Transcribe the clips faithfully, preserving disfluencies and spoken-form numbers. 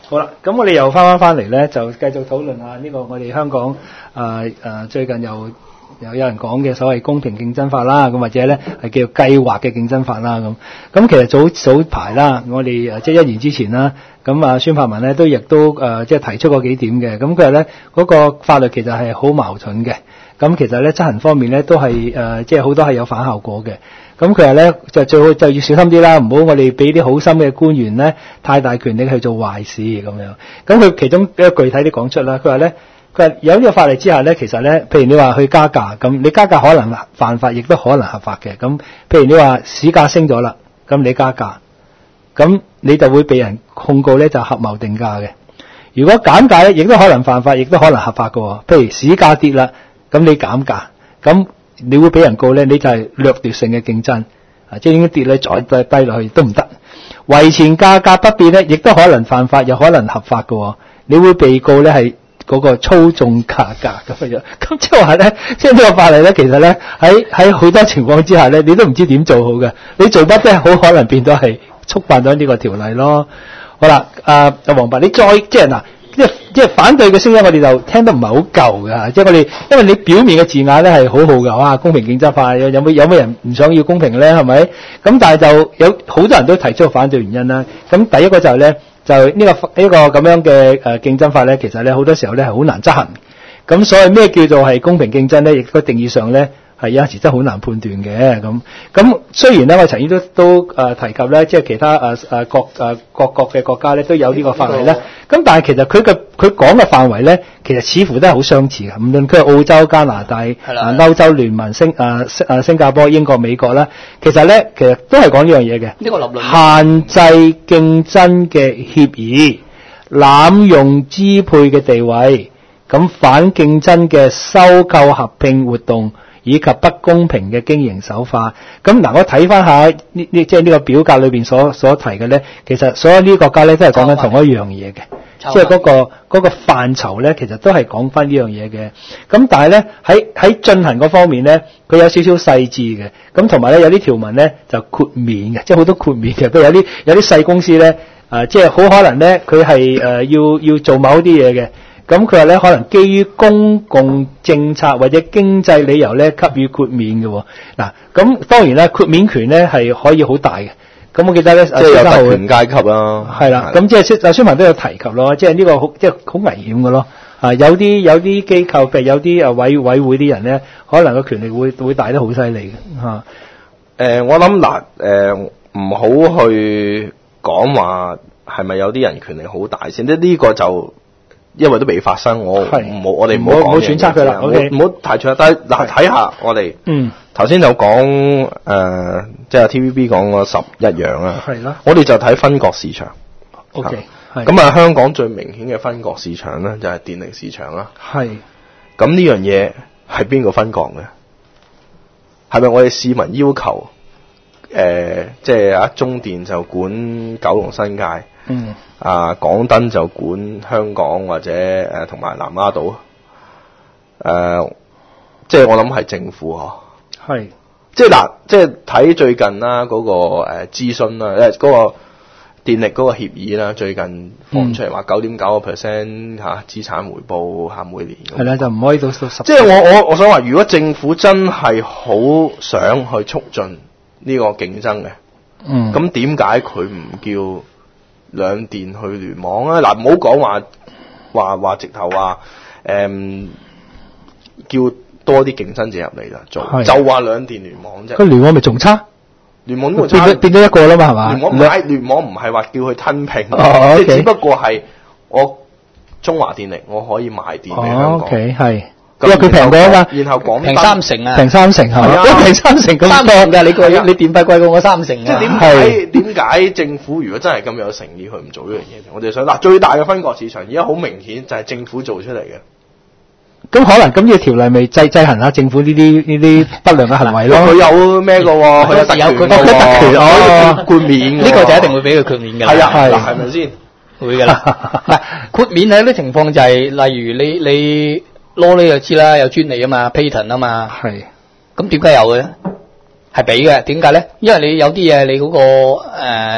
好啦，咁我哋又翻翻翻嚟咧，就繼續討論下呢個我哋香港啊誒、呃呃、最近又又有人講嘅所謂公平競爭法啦，咁或者咧係叫做計劃嘅競爭法啦，咁咁其實早早排啦，我哋誒即係一年之前啦，咁啊孫柏文咧都亦都誒、呃、即係提出過幾點嘅，咁佢話咧嗰個法律其實係好矛盾嘅，咁其實咧執行方面咧都係誒、呃、即係好多係有反效果嘅。咁佢話咧就最好就要小心啲啦，唔好我哋俾啲好心嘅官員咧太大權力去做壞事咁樣。咁佢其中一個具體啲講出啦，佢話咧佢話有呢個法例之下咧，其實咧，譬如你話去加價，咁你加價可能犯法，亦都可能合法嘅。咁譬如你話市價升咗啦，咁你加價，咁你就會被人控告咧就合謀定價嘅。如果減價咧，亦都可能犯法，亦都可能合法嘅。譬如市價跌啦，咁你減價，咁你會俾人告咧，你就係掠奪性嘅競爭，啊，即係應該跌咧再低落去都唔得。維持價格不變咧，亦都可能犯法，又可能合法嘅。你會被告咧係嗰個操縱價格咁樣。咁即係話咧，即係呢個法例咧，其實咧喺喺好多情況之下咧，你都唔知點做好嘅。你做乜咧，好可能變到係觸犯咗呢個條例咯。好啦，阿阿黃伯，你再即係嗱。即係即係反對嘅聲音，我哋就聽得唔係好夠㗎。即係我哋，因為你表面嘅字眼咧係好好㗎，哇！公平競爭法有有冇有冇人唔想要公平咧？係咪？咁但係就有好多人都提出反對原因啦。咁第一個就係咧，就呢、呢個呢、呢個咁樣嘅誒競爭法咧，其實咧好多時候咧係好難執行。咁所謂咩叫做係公平競爭咧？亦都定義上咧。係有陣時真係好難判斷嘅咁。咁雖然咧，我曾經都都誒、呃、提及咧，即係其他誒誒、呃、各誒、呃、各國嘅國家咧都有呢個法例咧。咁但係其實佢嘅佢講嘅範圍咧，其實似乎都係好相似嘅。唔論佢係澳洲、加拿大、啊歐洲聯盟、星誒誒、呃、新加坡、英國、美國啦，其實咧其實都係講呢樣嘢嘅。 呢個立論限制競爭嘅協議、濫用支配嘅地位、咁反競爭嘅收購合併活動。以及不公平嘅經營手法，咁嗱，我睇翻下呢呢，即係呢個表格裏邊所所提嘅咧，其實所有呢啲國家咧都係講緊同一樣嘢嘅，即係嗰個嗰個範疇咧，其實都係講翻呢樣嘢嘅。咁但係咧喺喺進行嗰方面咧，佢有少少細緻嘅，咁同埋咧有啲條文咧就豁免嘅，即係好多豁免嘅，譬如有啲有啲細公司咧，誒、呃，即係好可能咧佢係誒要要做某啲嘢嘅。咁佢話咧，可能基於公共政策或者經濟理由咧，給予豁免嘅。嗱，咁當然咧，豁免權咧係可以好大嘅。咁我記得咧，即係有特權階級啦。 係啦，咁即係阿孫文都有提及咯，即係呢個好即係好危險嘅咯。啊，有啲有啲機構，譬如有啲誒委委會啲人咧，可能個權力會會大得好犀利嘅嚇。 誒，我諗嗱，誒唔好去講話係咪有啲人權力好大先，即係呢個就。因為都未發生，我唔好我哋唔好講揣測佢啦， 唔好太長。但係嗱，睇下我哋，嗯，頭先就講誒，即係 T V B 講個十一樣啦，係啦，我哋就睇分割市場。O K， 咁啊，香港最明顯嘅分割市場咧，就係電力市場啦。係，咁呢樣嘢係邊個分割嘅？係咪我哋市民要求？誒，即係啊，中電就管九龍新界。嗯，啊，港燈就管香港或者誒同埋南丫島，誒、呃，即係我諗係政府嗬，係，即係嗱，即係睇最近啦嗰、那個誒諮詢啦，誒嗰個電力嗰個協議啦，最近放出嚟話九點九個 percent 吓資產回報吓每年，係啦，就唔可以到到十，即係我我我想話，如果政府真係好想去促進呢個競爭嘅，嗯，咁點解佢唔叫？兩電去聯網啊！嗱，唔好講話話話直頭話誒，叫多啲競爭者入嚟啦，做就話兩電聯網啫。佢聯網咪仲差？聯網都會差，變咗變咗一個啦嘛，係嘛？聯網唔係聯網，唔係話叫佢吞併，即、哦、係、okay、只不過係我中華電力我可以賣電俾香港。O K 係。因為佢平過啊嘛，然後講平三成啊，平三成係嘛，都平三成咁多㗎，你個你電費貴過我三成啊！即係點解點解政府如果真係咁有誠意，佢唔做呢樣嘢？我哋想嗱，最大嘅分割市場而家好明顯就係政府做出嚟嘅。咁可能咁呢個條例咪制制衡下政府呢啲呢啲不良嘅行為咯？佢有咩嘅喎？佢有特權嘅喎，特權哦，豁免呢個就一定會俾佢豁免㗎啦。係啊，係係咪先？會㗎啦。嗱，豁免喺啲情況就係例如你你。攞你就知啦，有專利啊嘛 ，patent 啊嘛，係。咁點解有嘅咧？係俾嘅，點解咧？因為你有啲嘢你嗰、那個誒、呃、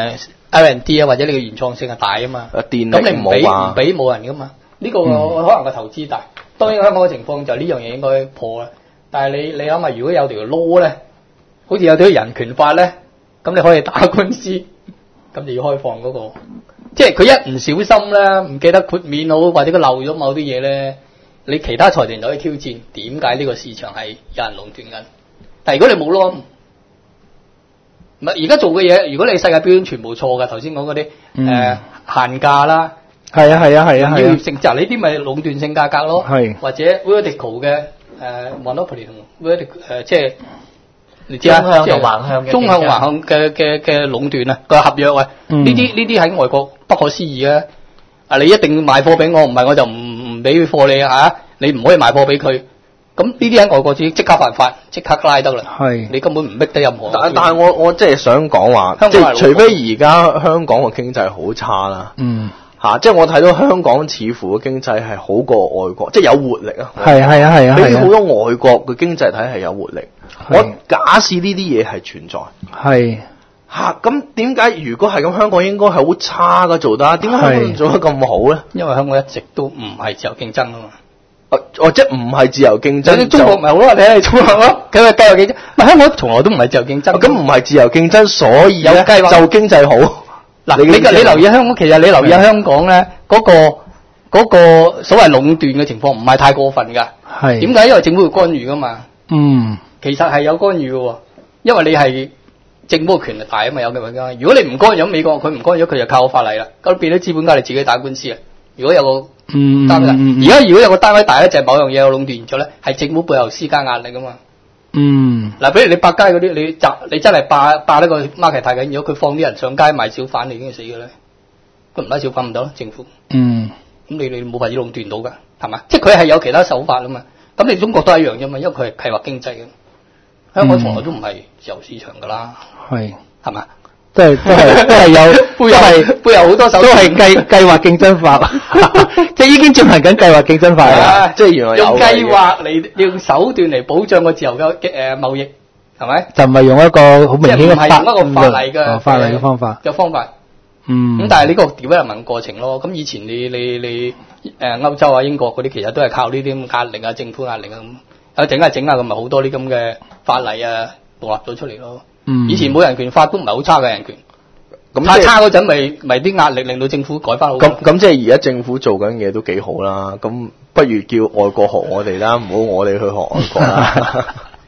R and D 啊，或者你嘅原創性係大啊嘛。 電力咁你唔俾唔俾冇人噶嘛？呢、這個、嗯、可能個投資大。當然香港嘅情況就呢樣嘢應該破啦。但係你你諗下，如果有條 law 咧，好似有條人權法咧，咁你可以打官司，咁就要開放嗰、那個。即係佢一唔小心咧，唔記得豁免好，或者佢漏咗某啲嘢咧，你其他財團就可以挑戰。點解呢個市場係有人壟斷緊？但係如果你冇 law，唔係而家做嘅嘢，如果你世界標準全部錯嘅，頭先講嗰啲誒限價啦， 係啊係啊係啊， 要業性質呢啲咪壟斷性價格咯， 係或者 vertical 嘅誒、呃、monopoly 同 vertical 誒即係你知啊， 中向同橫向嘅中向橫向嘅嘅嘅壟斷啊個合約啊，呢啲呢啲喺外國不可思議啊！啊你一定要賣貨俾我，唔係我就唔唔俾貨你啊！你唔可以賣貨俾佢。咁呢啲喺外國即即刻犯法，即刻拉得啦。係，你根本唔逼得任何。 但但係我我即係想講話，即係除非而家香港嘅經濟好差啦。嗯。嚇、啊！即係我睇到香港似乎嘅經濟係好過外國，即係有活力啊。係係啊係啊。比好多外國嘅經濟體系有活力。我假設呢啲嘢係存在。係。嚇！咁點解如果係咁，香港應該係好差㗎做得？點解香港做得咁好咧？ 因為香港一直都唔係自由競爭啊嘛。 哦，哦，即係唔係自由競爭？ 你中國咪好咯？你係中國咯，佢係自由競爭。唔係香港從來都唔係自由競爭。 咁唔係自由競爭，所以有計劃就經濟好。 嗱，你你，你留意香港，其實你留意香港咧，嗰、嗰個嗰、嗰個所謂壟斷嘅情況唔係太過分㗎。係點解？因為政府會干預㗎嘛。嗯，其實係有干預嘅喎，因為你係政府嘅權力大啊嘛，有嘅嘛。如果你唔干預，美國佢唔干預，佢就靠法例啦。咁變咗資本家你自己打官司啊。如果有個嗯單位，而、嗯、家如果有個單位大咧，就係、某樣嘢有壟斷咗咧，係政府背後施加壓力㗎嘛。嗯，嗱，比如你百佳嗰啲，你集你真係霸霸呢個 market 太緊，如果佢放啲人上街賣小販，你已經死嘅咧，佢唔拉小販唔得咯，政府。嗯，咁你你冇法子壟斷到㗎，係嘛？即係佢係有其他手法啊嘛。咁你中國都係一樣啫嘛，因為佢係計劃經濟嘅，香港從來都唔係自由市場㗎啦。係、嗯，係嘛？ 都係都係都係有背後係背後好多手都係計計劃競爭法，即係已經進行緊計劃競爭法啦。即係原來有用計劃嚟用手段嚟保障個自由嘅誒貿易，係咪？ 就唔係用一個好明顯嘅法， 即係唔係用一個法例嘅、哦、 法例嘅方法嘅方法。嗯。咁但係呢個調一人民過程咯。咁以前你你你誒歐洲啊英國嗰啲其實都係靠呢啲咁壓力啊政府壓力啊咁，啊整下整下咁咪好多啲咁嘅法例啊獨立咗出嚟咯。嗯、以前冇人權法都唔係好差嘅人權，咁太差嗰陣咪咪啲壓力令到政府改翻好。 咁咁即係而家政府做緊嘢都幾好啦，咁不如叫外國學我哋啦，唔好我哋去學外國啦。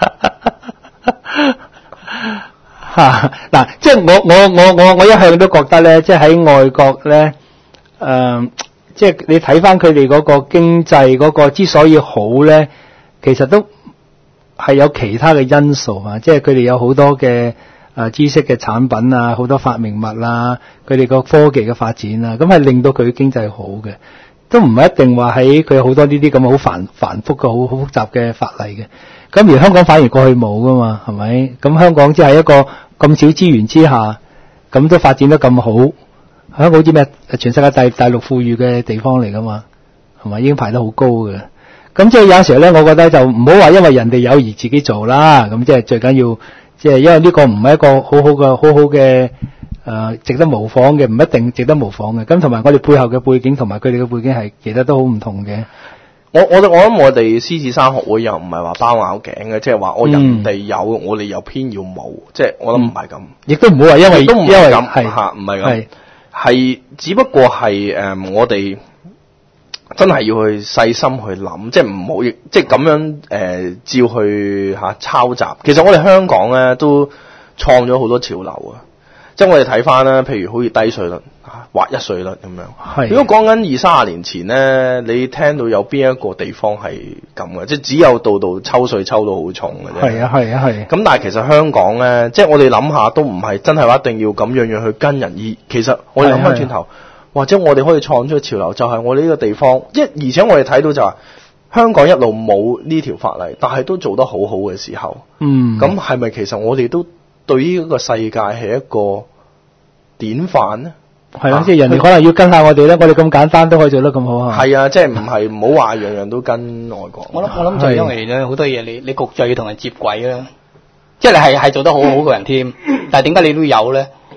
嚇嗱，即係我我我我我一向都覺得咧，即係喺外國咧，誒、呃，即係你睇翻佢哋嗰個經濟嗰個之所以好咧，其實都係有其他嘅因素啊，即係佢哋有好多嘅誒知識嘅產品啊，好多發明物啊，佢哋個科技嘅發展啊，咁係令到佢經濟好嘅，都唔係一定話喺佢有好多呢啲咁好繁繁複嘅好好複雜嘅法例嘅。咁而香港反而過去冇噶嘛，係咪？咁香港只係一個咁少資源之下，咁都發展得咁好，香港好似咩全世界第第六富裕嘅地方嚟噶嘛，係咪？已經排得好高嘅。咁即係有時候咧，我覺得就唔好話因為人哋有而自己做啦。咁即係最緊要，即係因為呢個唔係一個好好嘅、好好嘅誒，值得模仿嘅，唔一定值得模仿嘅。咁同埋我哋背後嘅背景同埋佢哋嘅背景係其實都好唔同嘅。 我我我諗我哋獅子山學會又唔係話包拗頸嘅，即係話我人哋有，嗯、我哋又偏要冇，即係我諗唔係咁。亦都唔好話因為都唔係咁，係吓唔係咁，係只不過係誒、呃、我哋。真係要去細心去諗，即係唔好即係咁樣誒、呃，照去吓、啊、抄襲。其實我哋香港咧都創咗好多潮流啊！即係我哋睇翻啦，譬如好似低稅率、劃一稅率咁樣。係。如果講緊二三十年前咧，你聽到有邊一個地方係咁嘅？即係只有度度抽稅抽到好重嘅啫。係啊，係啊，係。咁但係其實香港咧，即係我哋諗下都唔係真係話一定要咁樣樣去跟人，而其實我哋諗翻轉頭。或者我哋可以創出潮流，就係、是、我哋呢個地方，一而且我哋睇到就係、是、香港一路冇呢條法例，但係都做得好好嘅時候，嗯，咁係咪其實我哋都對於呢個世界係一個典範呢？係咯、啊，即係人哋可能要跟下我哋咧，我哋咁簡單都可以做得咁好啊！係啊，即係唔係唔好話樣樣都跟外國。 我諗我諗就係因為咧好多嘢，你你局就要同人接軌啦，即係你係係做得好好嘅人添，但係點解你都有咧？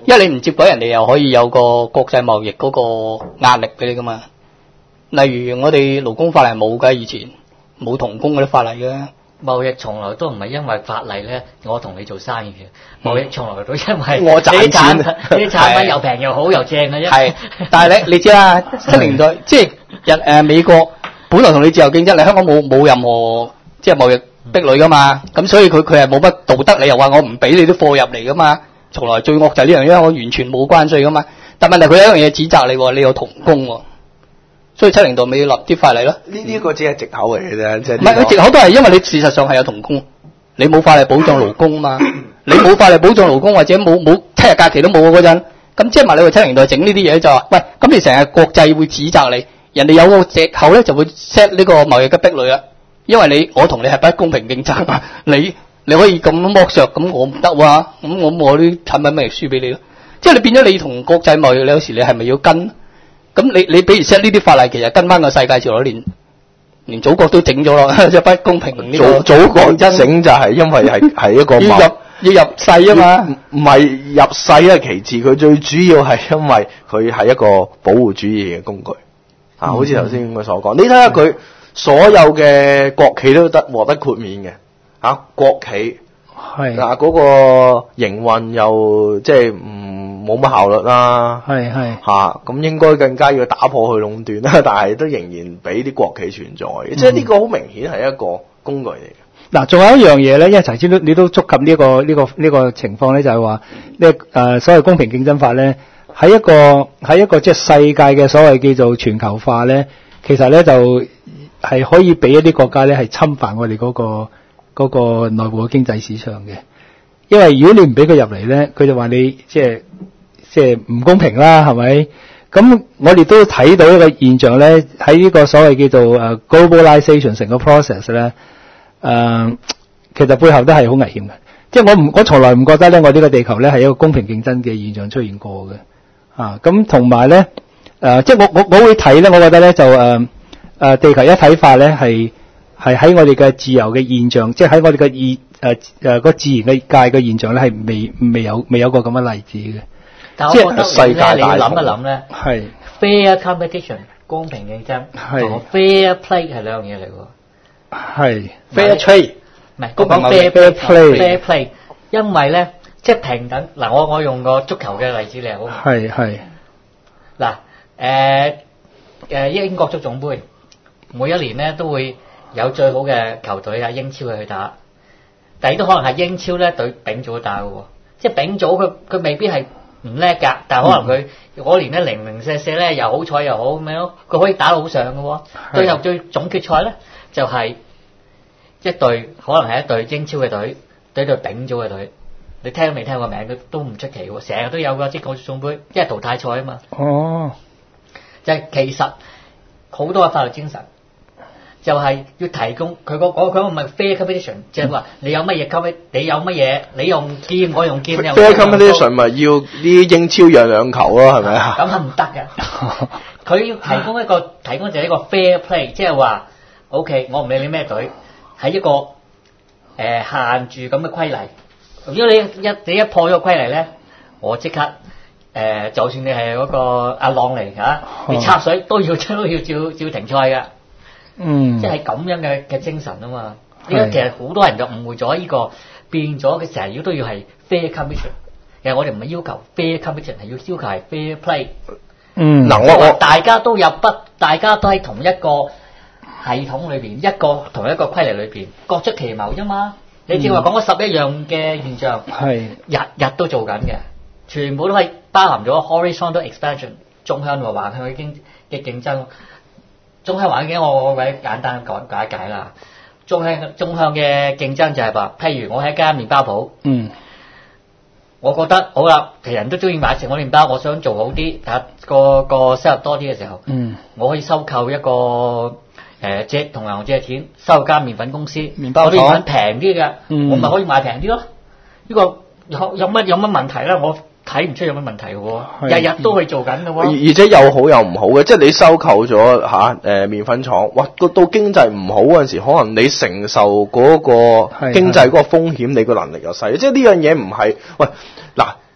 因為你唔接軌人哋又可以有個國際貿易嗰個壓力俾你噶嘛。例如我哋勞工法例冇㗎，以前冇童工嗰啲法例嘅。 貿易從來都唔係因為法例咧，我同你做生意嘅。貿易從來都因為我賺錢， 啲產品又平又好又正嘅啫。 係，但係你你知啦，七零年代即係日誒美國本來同你自由競爭，你香港冇冇任何即係貿易壁壘噶嘛，咁所以佢佢係冇乜道德理由話我唔俾你啲貨入嚟噶嘛。從來最惡就係呢樣嘢，我完全冇關稅噶嘛。但問題佢有一樣嘢指責你，你有童工喎。所以七零代咪要立啲法例咯。 呢呢個只係藉口嚟嘅啫，即係。唔係，佢藉口都係因為你事實上係有童工，你冇法例保障勞工嘛。你冇法例保障勞工或者冇冇七日假期都冇嗰陣，咁即係話你話七零代整呢啲嘢就話，喂，咁你成日國際會指責你，人哋有個藉口咧就會 set 呢個貿易嘅壁壘啦。因為你我同你係不公平競爭啊，你你可以咁剝削，咁我唔得喎，咁我我啲產品咪輸俾你咯。即係你變咗你同國際貿易，你有時你係咪要跟？咁你你比如 set 呢啲法例，其實跟翻個世界潮流，連連祖國都整咗咯，即係不公平呢個。 祖祖國整就係因為係係一個要入要入世啊嘛， 唔係入世係其次，佢最主要係因為佢係一個保護主義嘅工具。啊，好似頭先我所講，你睇下佢所有嘅國企都得獲得豁免嘅，嚇、啊、國企係嗱嗰個營運又即係唔冇乜效率啦， 係係嚇咁應該更加要打破佢壟斷啦，但係都仍然俾啲國企存在嘅，嗯、即係呢個好明顯係一個工具嚟嘅。 嗱，仲有一樣嘢咧，因為頭先都你都觸及呢、這個呢、這個呢、這個情況咧，就係話呢誒所謂公平競爭法咧，喺一個喺一個即係世界嘅所謂叫做全球化咧，其實咧就係可以俾一啲國家咧係侵犯我哋嗰、那個嗰、那個內部嘅經濟市場嘅，因為如果你唔俾佢入嚟咧，佢就話你即係即係唔公平啦，係咪？咁我哋都睇到一個現象咧，喺呢個所謂叫做誒 globalization 成個 process 咧。誒、呃，其實背後都係好危險嘅，即係我唔，我從來唔覺得咧，我呢個地球咧係一個公平競爭嘅現象出現過嘅，啊，咁同埋咧，誒、呃，即係我我我會睇咧，我覺得咧就誒誒、呃，地球一體化咧係係喺我哋嘅自由嘅現象，即係喺我哋嘅意誒誒個自然嘅界嘅現象咧係未未有未有過咁嘅例子嘅。 但係我覺得世界你要諗一諗咧， 係 fair competition 公平競爭同 fair play 係兩樣嘢嚟喎。 係 fair trade， 唔係我講 fair fair play fair play， 因為咧即係平等嗱，我我用個足球嘅例子嚟好。 係係嗱誒誒英國足總杯每一年咧都會有最好嘅球隊啊英超去打，但係都可能係英超咧對丙組打嘅喎，即係丙組佢佢未必係唔叻㗎，但係可能佢嗰年咧零零舍舍咧又好彩又好咁樣咯，佢可以打到好上嘅喎，最後最總決賽咧就係、是、一隊可能係一隊英超嘅隊對隊丙組嘅隊，你聽都未聽過名都都唔出奇喎，成日都有㗎，即係個總杯，因為淘汰賽啊嘛。 哦， 就係其實好多嘅法律精神，就係要提供佢個嗰佢唔係 fair competition，即係話你有乜嘢 compete，你有乜嘢你用劍我用劍。 fair competition 咪要啲英超讓兩球咯，係咪啊？ 咁係唔得嘅，佢要提供一個提供就係一個 fair play， 即係話 OK， 我唔理你咩隊，係一個誒、呃、限住咁嘅規例。如果你一你一破咗個規例咧，我即刻誒、呃，就算你係嗰個阿朗嚟嚇，你插水都要都要照照停賽㗎。嗯，即係咁樣嘅嘅精神啊嘛。呢個其實好多人就誤會咗呢個變咗，佢成日要都要係 fair competition。其實我哋唔係要求 fair competition， 係要要求係 fair play。 嗯， 嗱我我大家都入不，大家都喺同一個系統裏邊，一個同一個規例裏邊，各出奇謀啫嘛。你正話講嗰十一樣嘅現象，係、嗯、日日都做緊嘅，全部都係包含咗 horizontal expansion 縱向和橫向嘅經嘅競爭。縱向環境我我為簡單講解解啦。縱向縱向嘅競爭就係話，譬如我喺間麵包鋪，嗯，我覺得好啦，其實人都中意買食我麵包，我想做好啲，但個個收入多啲嘅時候，嗯，我可以收購一個誒借同銀行借錢收購間麵粉公司，麵包廠，我啲麵粉平啲嘅，嗯，我咪可以賣平啲咯。呢、這個有有乜有乜問題咧？我睇唔出有乜問題喎，日日都去做緊嘅喎。 而且有好有唔好嘅，即係你收購咗嚇誒麵粉廠，哇！到到經濟唔好嗰陣時，可能你承受嗰個經濟嗰個風險，你個能力又細。即係呢樣嘢唔係喂嗱，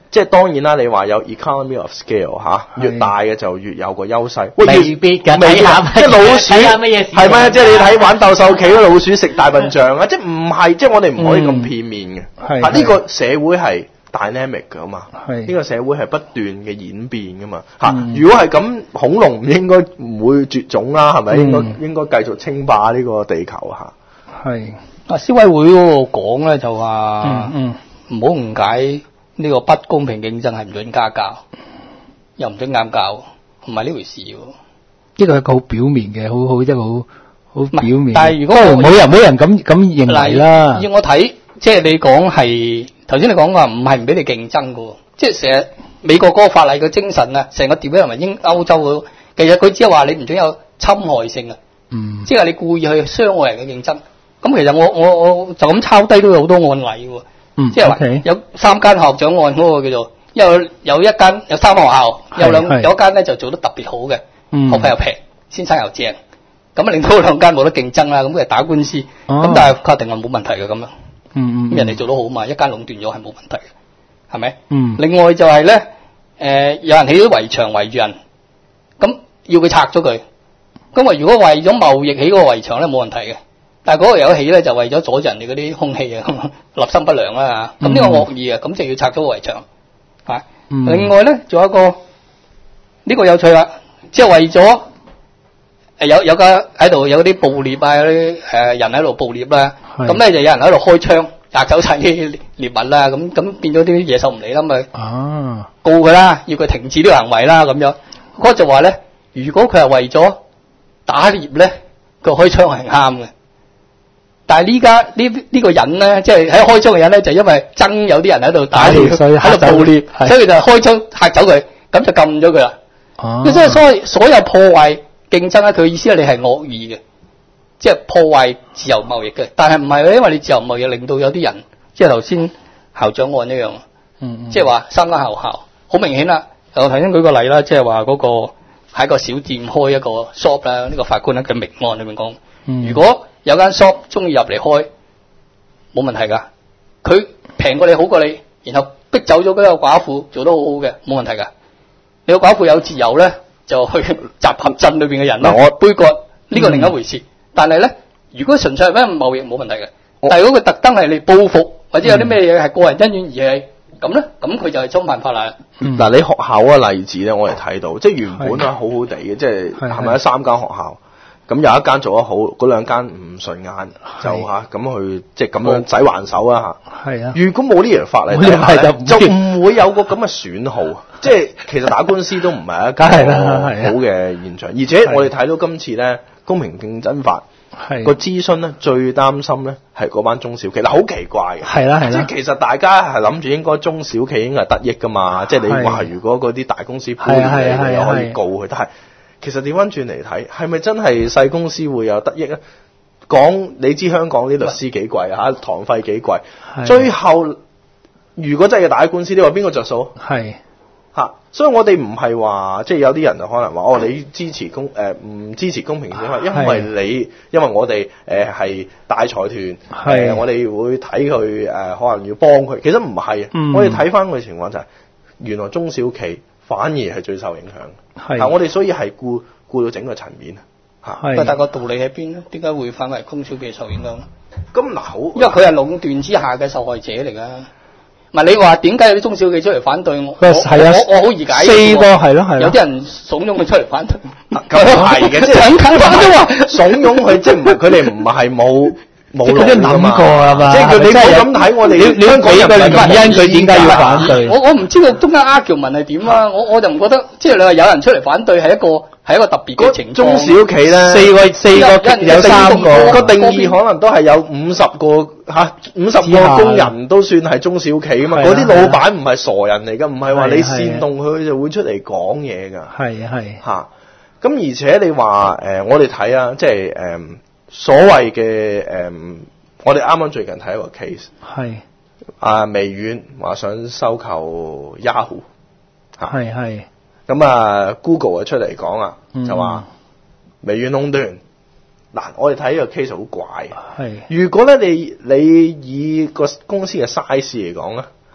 即係當然啦，你話有 economy of scale 嚇，越大嘅就越有個優勢。喂， 未必㗎， 未必即係老鼠係咩嘢？ 係咩？即係你睇玩鬥獸棋嗰老鼠食大笨象啊！即係唔係？即係我哋唔可以咁片面嘅。係啊，呢個社會係 dynamic 㗎嘛。係呢個社會係不斷嘅演變㗎嘛。嚇，如果係咁，恐龍唔應該唔會絕種啦，係咪？應該應該繼續稱霸呢個地球嚇。係啊，消委會嗰個講咧就話，嗯嗯，唔好誤解。呢個不公平競爭係唔准加價，又唔准減價，唔係呢回事喎。 呢個係一個好表面嘅，好好一個好好表面。 但係如果冇人冇人咁咁認為啦。 要我睇，即係你講係頭先你講話唔係唔俾你競爭嘅，即係成日美國嗰個法例嘅精神啊，成個調俾人民英歐洲嗰，其實佢只係話你唔准有侵害性啊，嗯，即係你故意去傷害人嘅競爭。咁其實我我我就咁抄低都有好多案例喎。嗯、即係話、okay. 有三間校長案嗰個叫做，有有一間有三個學校，有兩有一間咧就做得特別好嘅，學費又平，先生又正，咁啊令到兩間冇得競爭啦，咁佢打官司，咁、哦、但係確定係冇問題嘅咁樣，嗯嗯，人哋做得好嘛，一間壟斷咗係冇問題嘅，係咪？嗯。另外就係咧，誒、呃、有人起咗圍牆圍住人，咁要佢拆咗佢，咁啊如果為咗貿易起嗰個圍牆咧冇問題嘅。但係嗰個有起咧，就為咗阻住人哋嗰啲空氣啊，立心不良啦嚇。咁呢個惡意啊，咁就要拆咗個圍牆。嚇、嗯，另外咧，仲有一個呢、呢個有趣啦，即係為咗誒有有架喺度有啲捕獵啊，有啲誒人喺度捕獵啦。咁咧就有人喺度開槍壓走晒啲獵物啦。咁咁變咗啲野獸唔嚟啦，咪啊告佢啦，要佢停止呢個行為啦咁樣。嗰個就話咧，如果佢係為咗打獵咧，佢開槍係啱嘅。但係呢家呢呢個人咧，即係喺開槍嘅人咧，就因為憎有啲人喺度打獵，喺度捕獵，所以就開槍嚇走佢，咁就禁咗佢啦。哦，即係所謂所有破壞競爭咧，佢意思係你係惡意嘅，即係破壞自由貿易嘅。但係唔係因為你自由貿易令到有啲人，即係頭先校長案一樣，嗯，即係話三間學校好明顯啦。我頭先舉個例啦，即係話嗰個喺個小店開一個 shop 啦，呢個法官喺佢明案裏面講，如果有間 shop 中意入嚟開，冇問題噶。佢平過你好過你，然後逼走咗嗰個寡婦，做得好好嘅，冇問題噶。你個寡婦有自由咧，就去集合鎮裏邊嘅人咯，我杯葛呢、這個另一回事。嗯、但係咧，如果純粹係咩貿易冇問題嘅，但係如果佢特登係嚟報復，或者有啲咩嘢係個人恩怨而起，咁咧，咁佢就係侵犯法例。嗱、 嗯，你學校嗰個例子咧，我哋睇到，即係原本係好好地嘅，即係係咪有三間學校？咁有一間做得好，嗰兩間唔順眼，就嚇咁去即係咁樣使還手啦嚇。係啊，如果冇呢樣法例咧，就唔會有個咁嘅損耗。即係其實打官司都唔係一間好嘅現象。而且我哋睇到今次咧公平競爭法個諮詢咧，最擔心咧係嗰班中小企。嗱，好奇怪嘅。係啦係啦。即係其實大家係諗住應該中小企應該係得益噶嘛。即係你話如果嗰啲大公司搬嚟，你又可以告佢，但係。其實調翻轉嚟睇，係咪真係細公司會有得益咧？講你知香港啲律師幾貴嚇，堂費幾貴，最後如果真係要打官司，你話邊個着數？係嚇，所以我哋唔係話即係有啲人就可能話哦，你支持公誒唔、呃、支持公平競爭，因為你因為我哋誒係大財團，係、呃、我哋會睇佢誒可能要幫佢，其實唔係、嗯，我哋睇翻個情況就係、是、原來中小企反而係最受影響，係，但我哋所以係顧顧到整個層面嚇。 但係個道理喺邊咧？點解會反為中小企受影響咧？ 咁嗱，好， 因為佢係壟斷之下嘅受害者嚟㗎。唔係你話點解有啲中小企出嚟反對我？係啊，我我好易解。四個係咯係咯，有啲人慫恿佢出嚟反對， 咁係嘅，即係想近反都話慫恿佢，即係唔係佢哋唔係冇。冇諗過啊嘛， 即係佢你真係咁睇我哋，你你講嘅原因佢點解要反對？ 我我唔知道中間 argument 係點啊，我我就唔覺得，即係你話有人出嚟反對係一個係一個特別嘅情況。中小企咧，四個四個有三個個定義可能都係有五十個嚇，五十個工人都算係中小企啊嘛。嗰啲老闆唔係傻人嚟㗎，唔係話你煽動佢就會出嚟講嘢㗎。係係嚇，咁而且你話誒，我哋睇啊，即係誒。所謂嘅誒、嗯，我哋啱啱最近睇一個 case， 係啊微軟話想收購 Yahoo， 係係咁啊 Google 啊出嚟講啊，就話微軟壟斷。嗱，我哋睇呢個 case 好怪，係如果咧你你以個公司嘅 size 嚟講咧，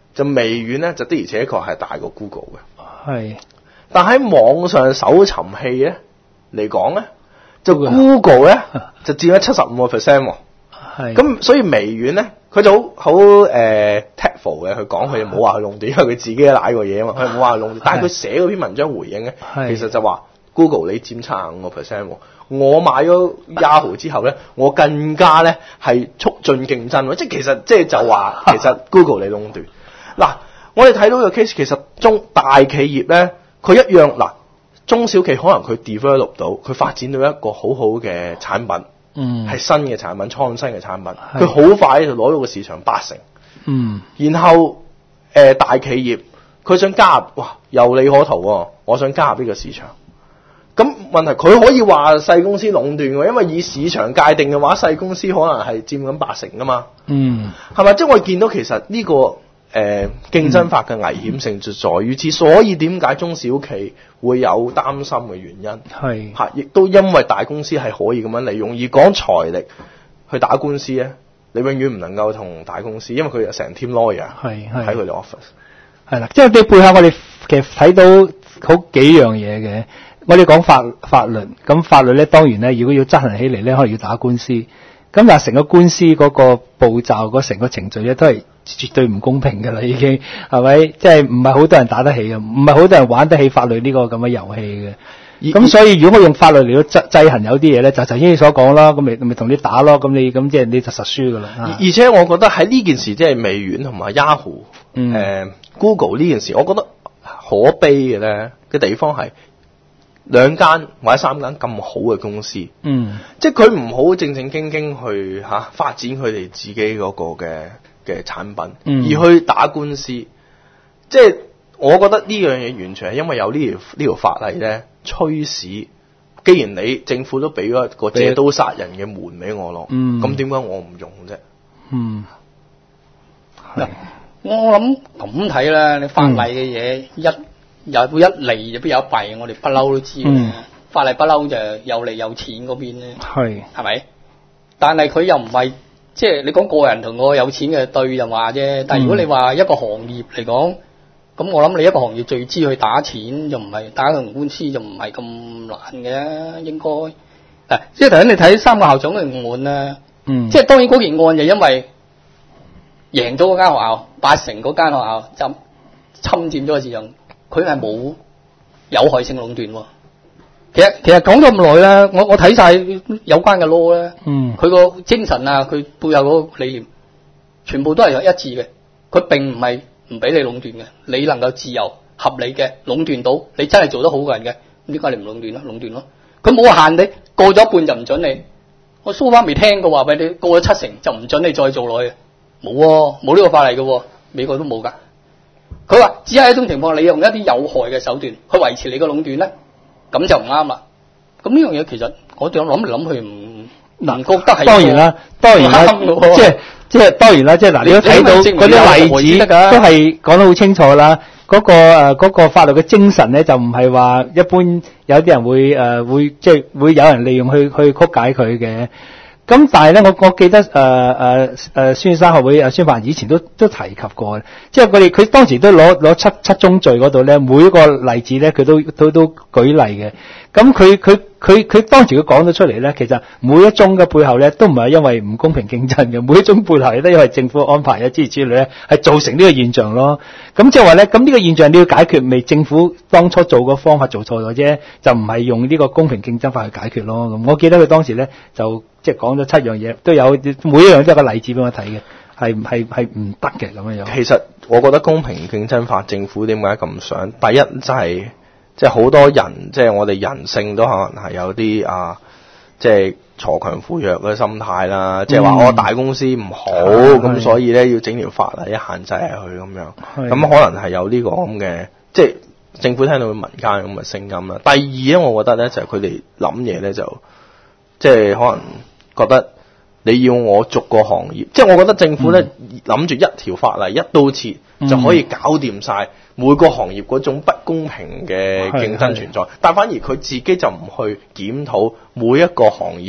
就微軟咧就的而且確係大過 Google 嘅。 係， 但喺網上搜尋器咧嚟講咧，就 Google 咧就佔咗七十五個 percent 喎。係，咁所以微軟咧，佢就好好誒 tactful 嘅，佢講佢冇話佢壟斷，因為佢自己都賴過嘢啊嘛，佢冇話佢壟斷。但係佢寫嗰篇文章回應咧，其實就話 Google 你佔七十五個 percent 喎。我買咗 Yahoo 之後咧，我更加咧係促進競爭喎，即係其實即係就話其實 Google 你壟斷。嗱，我哋睇到個 case 其實中大企業咧，佢一樣嗱，中小企可能佢 develop 到，佢發展到一個好好嘅產品，嗯，係新嘅產品、創新嘅產品，佢好快就攞到個市場八成，嗯，然後誒、呃、大企業佢想加入，哇，有利可圖喎，我想加入呢個市場。咁問題佢可以話細公司壟斷喎，因為以市場界定嘅話，細公司可能係佔緊八成噶嘛。嗯，係咪？即係我見到其實呢、呢個誒、呃、競爭法嘅危險性就在於此，所以點解中小企會有擔心嘅原因係嚇，亦都因為大公司係可以咁樣利用，而講財力去打官司咧，你永遠唔能夠同大公司，因為佢有成 team lawyer 喺佢哋 office。係啦，即係你背後我哋其實睇到好幾樣嘢嘅。我哋講法法律，咁法律咧當然咧，如果要執行起嚟咧，可能要打官司。咁但係成個官司嗰個步驟，嗰成個程序咧，都係絕對唔公平㗎啦，已經係咪？即係唔係好多人打得起嘅，唔係好多人玩得起法律呢個咁嘅遊戲嘅。咁所以如果我用法律嚟到制制衡有啲嘢咧，就頭先你所講啦，咁咪咪同你打咯，咁你咁即係你就實輸㗎啦。而而且我覺得喺呢件事，即係微軟同埋 Yahoo、嗯呃、Google 呢件事，我覺得可悲嘅咧嘅地方係。兩間或者三間咁好嘅公司，嗯，即係佢唔好正正經經去嚇、啊、發展佢哋自己嗰個嘅嘅產品，嗯，而去打官司。即係我覺得呢樣嘢完全係因為有呢條呢條法例咧驅使。既然你政府都俾咗一個借刀殺人嘅門俾我咯，嗯，咁點解我唔用啫？嗯，嗱，我諗咁睇啦，你法例嘅嘢一。有一利就必有一弊，我哋不嬲都知嘅、嗯。法例不嬲就有利有錢嗰邊咧，係係咪？但係佢又唔係即係你講個人同個有錢嘅對就話啫。但係如果你話一個行業嚟講，咁我諗你一個行業最知去打錢就唔係打同官司就唔係咁難嘅，應該。誒，即係頭先你睇三個校長嘅案咧，嗯，即係當然嗰件案就因為贏咗嗰間學校，八成嗰間學校就侵佔咗個市場。佢係冇有害性壟斷喎。其實其實講咗咁耐咧，我我睇晒有關嘅 law 咧，嗯，佢個精神啊，佢背後嗰個理念，全部都係一致嘅。佢並唔係唔俾你壟斷嘅，你能夠自由合理嘅壟斷到，你真係做得好嘅人嘅，咁點解你唔壟斷咯？壟斷咯。佢冇限你過咗一半就唔准你。我蘇媽未聽過話俾你過咗七成就唔准你再做落去，冇喎，冇呢個法例嘅喎，美國都冇㗎。佢話只係一種情況，你用一啲有害嘅手段去維持你個壟斷咧，咁就唔啱啦。咁呢樣嘢其實我哋諗嚟諗去唔唔覺得係當然啦，當然啦，即係即係當然啦，即係嗱，你都睇到嗰啲例子都係講得好清楚啦。嗰、嗰個誒嗰、嗰個法律嘅精神咧，就唔係話一般有啲人會誒、呃、會即係會有人利用去去曲解佢嘅。咁但係咧，我我記得誒誒誒孫生學會誒孫凡以前都都提及過，即係佢哋佢當時都攞攞七七宗罪嗰度咧，每一個例子咧佢都都都舉例嘅。咁佢佢佢佢當時佢講咗出嚟咧，其實每一宗嘅背後咧都唔係因為唔公平競爭嘅，每一宗背後都因為政府安排啊之類之類咧，係造成呢個現象咯。咁即係話咧，咁呢個現象你要解決，咪政府當初做個方法做錯咗啫，就唔係用呢個公平競爭法去解決咯。咁我記得佢當時咧就即係講咗七樣嘢，都有每一樣都有個例子俾我睇嘅，係係係唔得嘅咁樣樣。其實我覺得公平競爭法政府點解咁想？第一真係。即係好多人，即係我哋人性都可能係有啲啊，即係鋤強扶弱嘅心態啦。即係話我大公司唔好，咁所以咧要整條法例限制下佢咁樣。咁可能係有呢個咁嘅，即係政府聽到民間咁嘅聲音啦。第二咧，我覺得咧就係佢哋諗嘢咧就，即係可能覺得你要我逐個行業，即係我覺得政府咧諗住一條法例一刀切就可以搞掂晒。每個行業嗰種不公平嘅競爭存在，但反而佢自己就唔去檢討每一個行業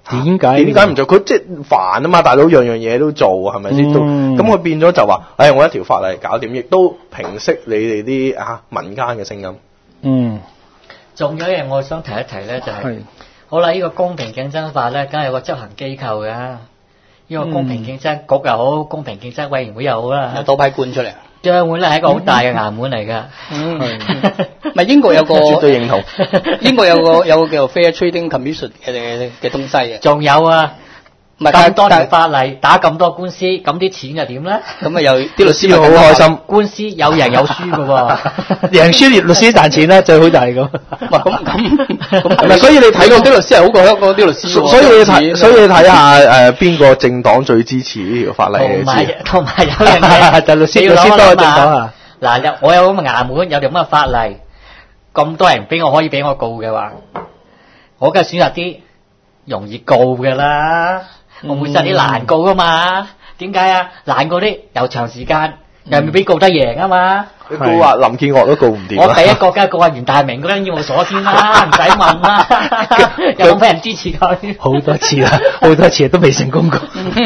點解？ 點解唔做？佢即係煩啊嘛，大佬樣樣嘢都做，係咪先？都咁佢變咗就話，誒、哎，我一條法例搞掂，亦都平息你哋啲啊民間嘅聲音。 嗯。 仲有一樣我想提一提咧，就係、是、好啦，呢、這個公平競爭法咧，梗係有個執行機構㗎。呢、這個公平競爭局又好，公平競爭委員會又好啦， 多批官出嚟。 將會咧係一個好大嘅衙門嚟㗎。 嗯，咪英國有個絕對認同。 英國有個有個叫做 Fair Trading Commission 嘅嘅嘅東西嘅。 仲有啊，咁多條法例打咁多官司，咁啲錢又點咧？ 咁啊又啲律師好開心， 官司有贏有輸㗎喎， 贏輸律師賺錢啦，最好就係咁。 咁咁咁，所以你睇到啲律師係好過香港啲律師。 所以你睇，所以你睇下誒邊個政黨最支持呢條法例嘅？ 同埋同埋有樣嘢， 就律師律師多嘅政黨啊。 嗱，我有咁嘅衙門，有條咁嘅法例，咁多人俾我可以俾我告嘅話，我梗係選擇啲容易告嘅啦。我唔會選啲難告噶嘛？點解啊？難告啲又長時間，又未必告得贏啊嘛。 你告話林建岳都告唔掂。 我第一個梗係告阿袁大明嗰間醫務所先啦，唔使問啦。有冇咩人支持佢？ 好多次啦，好多次都未成功過，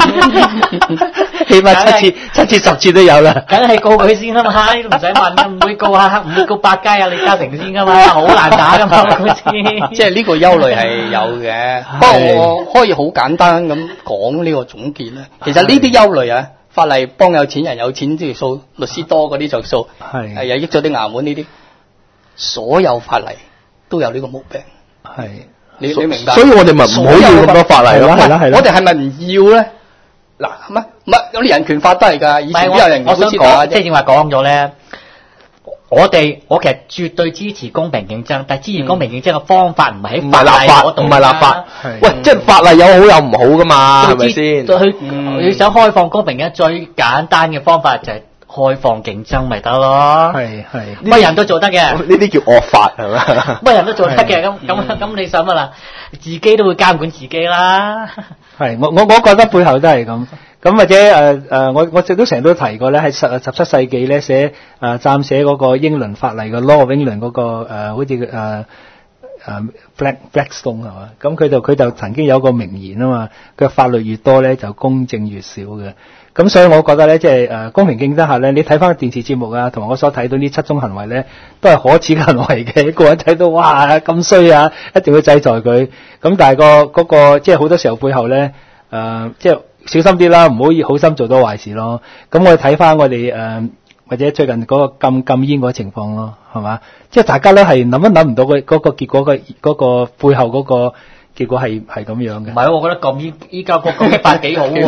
起碼七次、七次、十次都有啦。 梗係告佢先啦嘛，唔使問，唔會告下，唔會告百佳啊、李嘉誠先噶嘛，好難打噶嘛，嗰次。 即係呢個憂慮係有嘅，不過我可以好簡單咁講呢個總結咧。其實呢啲憂慮啊。法例幫有錢人有錢條數，律師多嗰啲着數，係係又益咗啲衙門呢啲，所有法例都有呢個毛病。 係你你明白？ 所以我哋咪唔好要咁多法例咯，係啦係啦。 我哋係咪唔要咧？嗱，乜乜有啲人權法都係㗎，以前都有人我想講，即係正話講咗咧。我哋我其實絕對支持公平競爭，但係支持公平競爭嘅方法唔係喺法例嗰度， 唔係立法。喂，即係法例有好有唔好噶嘛，係咪先？ 佢你想開放公平嘅最簡單嘅方法就係開放競爭咪得咯。 係係， 乜人都做得嘅。 呢啲叫惡法係咪？ 乜人都做得嘅，咁咁咁你想乜啦？自己都會監管自己啦。 係，我我我覺得背後都係咁。咁或者誒誒、呃，我我亦都成日都提過咧，喺十十七世紀咧寫誒暫寫嗰個英倫法例嘅 Law of England 嗰、那個誒、呃，好似誒誒 Black Blackstone 係嘛？咁佢就佢就曾經有個名言啊嘛，佢法律越多咧就公正越少嘅。咁所以我覺得咧，即係誒公平競爭下咧，你睇翻電視節目啊，同埋我所睇到呢七種行為咧，都係可恥嘅行為嘅。個人睇到哇咁衰啊，一定要制裁佢。咁但係、那個嗰、那個即係好多時候背後咧誒、呃、即係。小心啲啦，唔好好心做多壞事咯。咁我哋睇翻我哋誒、呃，或者最近嗰個禁禁煙嗰個情況咯，係嘛？即係大家都係諗一諗唔到嘅嗰個結果嘅嗰、嗰個背後嗰個結果係係咁樣嘅。 唔係，我覺得禁煙依家個禁法幾好喎。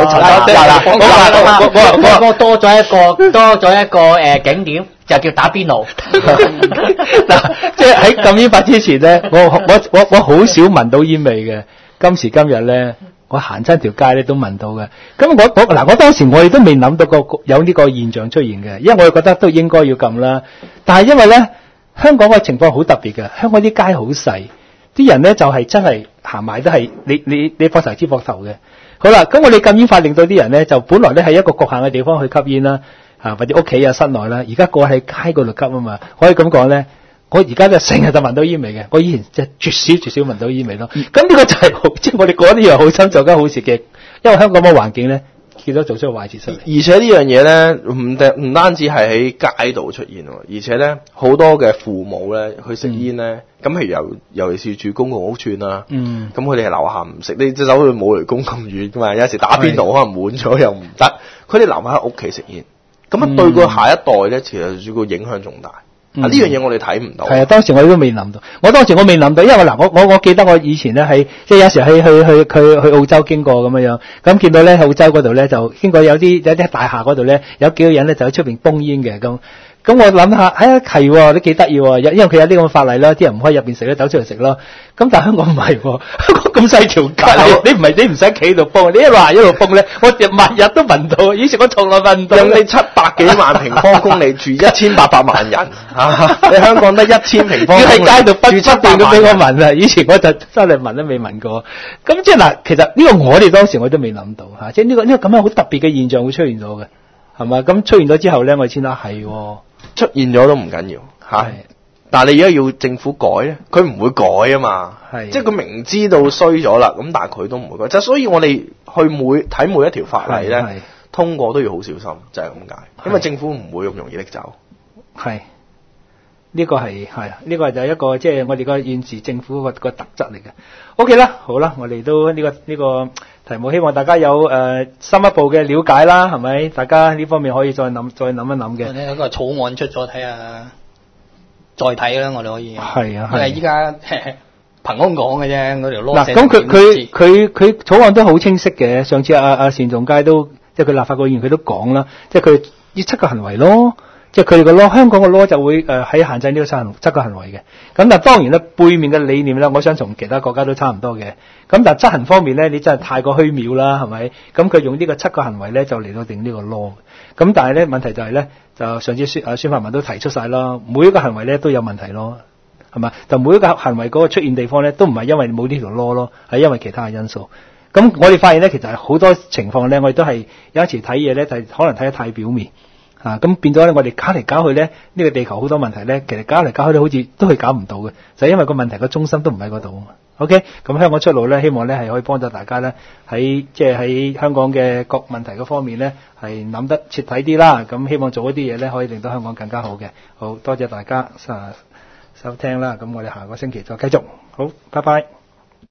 我我多咗一個多咗一個誒、呃、景點，就叫打邊爐。 嗱，即係喺禁煙法之前咧，我我我我好少聞到煙味嘅。今時今日咧。我行親條街咧都聞到嘅，咁我我嗱我當時我亦都未諗到個有呢個現象出現嘅，因為我覺得都應該要禁啦。但係因為咧香港嘅情況好特別嘅，香港啲街好細，啲人咧就係、是、真係行埋都係你你你膊頭支膊頭嘅。好啦，咁我哋禁煙法令到啲人咧就本來咧係一個局限嘅地方去吸煙啦，啊或者屋企啊室內啦，而家個喺街嗰度吸啊嘛，可以咁講咧。我而家就成日就聞到煙味嘅，我以前就絕少絕少聞到煙味咯。咁呢個就係、是、好，即係我哋講呢樣好心做緊好事嘅，因為香港嘅環境咧，見到做出個壞事出嚟。 而且呢樣嘢咧，唔唔單止係喺街度出現，而且咧好多嘅父母咧去食煙咧，咁、嗯、譬如尤尤其是住公共屋邨啦，咁佢哋係樓下唔食，你即係走去冇雷公咁遠噶嘛，有時打邊爐可能滿咗又唔得，佢哋留埋喺屋企食煙，咁啊對個下一代咧，其實個影響仲大。嗯、啊！呢樣嘢我哋睇唔到。係啊，當時我都未諗到。我當時我未諗到，因為嗱，我我我記得我以前咧喺即係有時去去去去去澳洲經過咁樣樣，咁見到咧澳洲嗰度咧就經過有啲有啲大廈嗰度咧有幾個人咧就喺出邊泵煙嘅咁。咁我諗下，哎呀係喎，都幾得意喎，因為佢有啲咁嘅法例啦，啲人唔可以入邊食咧，走出嚟食咯。咁但係香港唔係，香港咁細條街，你唔係你唔使企度泵，你一路行一路泵咧，我日日日都聞到。以前我從來聞唔到。 人哋七百幾萬平方公里住一千八百萬人，啊、你香港得一千平方公里， 要喺街度不斷咁俾我聞啊！以前我就真係聞都未聞過。咁即係嗱，其實呢個我哋當時我都未諗到嚇，即係呢個呢個咁樣好特別嘅現象會出現咗嘅，係嘛？咁出現咗之後咧，我哋先得係。 出現咗都唔緊要嚇， 但係你而家要政府改咧，佢唔會改啊嘛。係，即係佢明知道衰咗啦，咁但係佢都唔會改。就所以我哋去每睇每一條法例咧，通過都要好小心，就係咁解。因為政府唔會咁容易拎走。係。呢個係係呢個就係一個即係、就是、我哋個現時政府個個特質嚟嘅。OK 啦，好啦，我哋都呢、這個呢、這個題目，希望大家有誒、呃、深一步嘅了解啦，係咪？大家呢方面可以再諗再諗一諗嘅。呢個草案出咗，睇下再睇啦，我哋可以。係啊，係。因為依家憑空講嘅啫，嗰條 law。嗱，咁佢佢佢佢草案都好清晰嘅。上次阿阿單仲偕都即係佢立法局議員佢都講啦，即係佢呢七個行為咯。即係佢哋個 law，香港個 law 就會誒喺、呃、限制呢個七行七個行為嘅。咁但係當然咧，背面嘅理念咧，我想從其他國家都差唔多嘅。咁但係執行方面咧，你真係太過虛渺啦，係咪？咁佢用呢個七個行為咧，就嚟到定呢個 law。咁但係咧問題就係咧，就上次孫啊孫發文都提出晒啦，每一個行為咧都有問題咯，係咪？就每一個行為嗰個出現地方咧，都唔係因為冇呢條 law 咯，係因為其他嘅因素。咁我哋發現咧，其實係好多情況咧，我哋都係有一時睇嘢咧，就係可能睇得太表面。啊，咁變咗咧，我哋搞嚟搞去咧，呢、這個地球好多問題咧，其實搞嚟搞去都好似都係搞唔到嘅，就係、是、因為個問題個中心都唔喺嗰度啊嘛。OK，咁香港出路咧，希望咧係可以幫到大家咧，喺即係喺香港嘅各問題嗰方面咧，係諗得徹底啲啦。咁希望做一啲嘢咧，可以令到香港更加好嘅。好多謝大家啊收聽啦，咁我哋下個星期再繼續。好，拜拜。